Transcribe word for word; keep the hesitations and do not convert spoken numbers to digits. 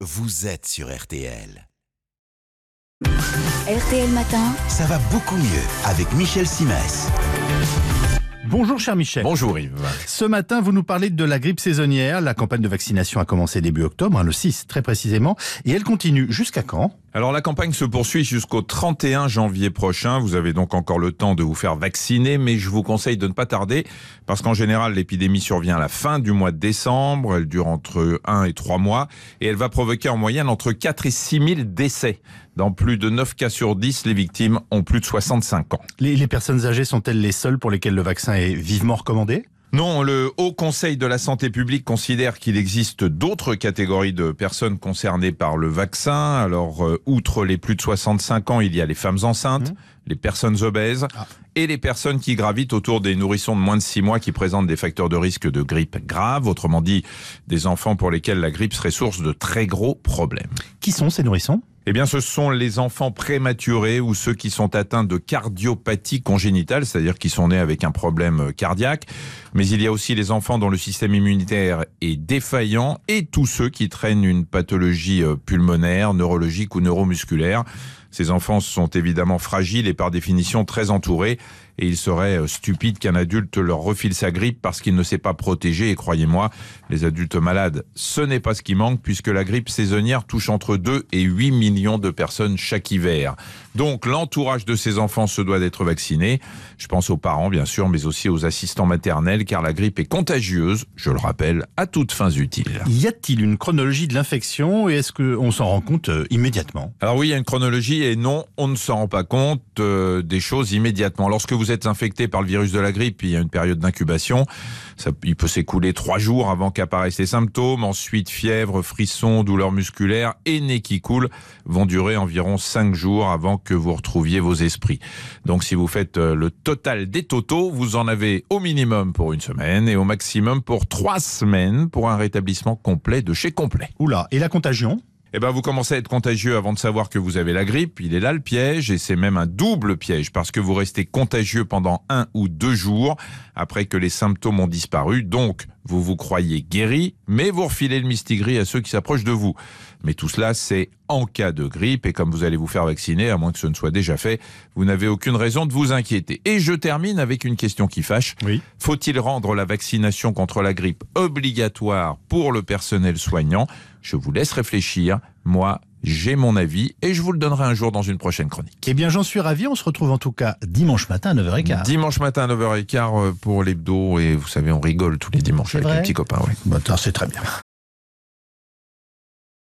vous êtes sur R T L. R T L Matin. Ça va beaucoup mieux avec Michel Simès. Bonjour cher Michel. Bonjour Yves. Ce matin, vous nous parlez de la grippe saisonnière. La campagne de vaccination a commencé début octobre, hein, le six très précisément, et elle continue jusqu'à quand ? Alors la campagne se poursuit jusqu'au trente et un janvier prochain. Vous avez donc encore le temps de vous faire vacciner, mais je vous conseille de ne pas tarder, parce qu'en général, l'épidémie survient à la fin du mois de décembre. Elle dure entre un et trois mois, et elle va provoquer en moyenne entre quatre et six mille décès. Dans plus de neuf cas sur dix, les victimes ont plus de soixante-cinq ans. Les, les personnes âgées sont-elles les seules pour lesquelles le vaccin est vivement recommandé ? Non, le Haut Conseil de la santé publique considère qu'il existe d'autres catégories de personnes concernées par le vaccin. Alors, euh, outre les plus de soixante-cinq ans, il y a les femmes enceintes, mmh. les personnes obèses ah. et les personnes qui gravitent autour des nourrissons de moins de six mois qui présentent des facteurs de risque de grippe grave. Autrement dit, des enfants pour lesquels la grippe serait source de très gros problèmes. Qui sont ces nourrissons ? Eh bien, ce sont les enfants prématurés ou ceux qui sont atteints de cardiopathie congénitale, c'est-à-dire qui sont nés avec un problème cardiaque. Mais il y a aussi les enfants dont le système immunitaire est défaillant et tous ceux qui traînent une pathologie pulmonaire, neurologique ou neuromusculaire. Ces enfants sont évidemment fragiles et par définition très entourés. Et il serait stupide qu'un adulte leur refile sa grippe parce qu'il ne s'est pas protégé. Et croyez-moi, les adultes malades, ce n'est pas ce qui manque puisque la grippe saisonnière touche entre deux et huit millions de personnes chaque hiver. Donc l'entourage de ces enfants se doit d'être vacciné. Je pense aux parents bien sûr, mais aussi aux assistants maternels car la grippe est contagieuse, je le rappelle, à toutes fins utiles. Y a-t-il une chronologie de l'infection et est-ce qu'on s'en rend compte euh, immédiatement ? Alors oui, il y a une chronologie et non, on ne s'en rend pas compte euh, des choses immédiatement. Lorsque vous êtes infecté par le virus de la grippe, il y a une période d'incubation. Ça, il peut s'écouler trois jours avant qu'apparaissent les symptômes. Ensuite, fièvre, frissons, douleurs musculaires et nez qui coule vont durer environ cinq jours avant que vous retrouviez vos esprits. Donc si vous faites le total des totaux, vous en avez au minimum pour une semaine et au maximum pour trois semaines pour un rétablissement complet de chez complet. Oula, et la contagion ? Eh ben, vous commencez à être contagieux avant de savoir que vous avez la grippe. Il est là le piège et c'est même un double piège parce que vous restez contagieux pendant un ou deux jours après que les symptômes ont disparu. Donc, vous vous croyez guéri, mais vous refilez le mistigris à ceux qui s'approchent de vous. Mais tout cela, c'est en cas de grippe et comme vous allez vous faire vacciner, à moins que ce ne soit déjà fait, vous n'avez aucune raison de vous inquiéter. Et je termine avec une question qui fâche. Oui. Faut-il rendre la vaccination contre la grippe obligatoire pour le personnel soignant ? Je vous laisse réfléchir. Moi, j'ai mon avis et je vous le donnerai un jour dans une prochaine chronique. Eh bien, j'en suis ravi. On se retrouve en tout cas dimanche matin à neuf heures quinze. Dimanche matin à neuf heures quinze pour l'hebdo et vous savez, on rigole tous les dimanches c'est avec vrai les petits copains. Oui. Bon, c'est très bien.